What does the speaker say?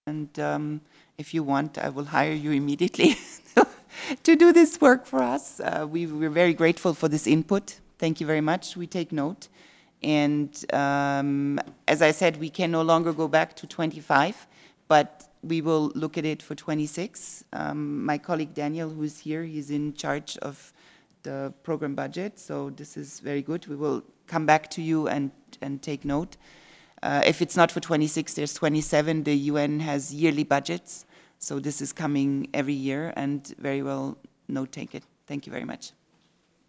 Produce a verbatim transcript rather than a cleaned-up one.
And um, if you want, I will hire you immediately to do this work for us. Uh, we, we're very grateful for this input. Thank you very much. We take note. And um, as I said, we can no longer go back to twenty-five, but we will look at it for twenty-six. Um, my colleague Daniel, who's here, he's in charge of the program budget, so this is very good. We will come back to you and, and take note. Uh, if it's not for twenty-six, there's twenty-seven. The U N has yearly budgets, so this is coming every year, and very well note taken. Thank you very much.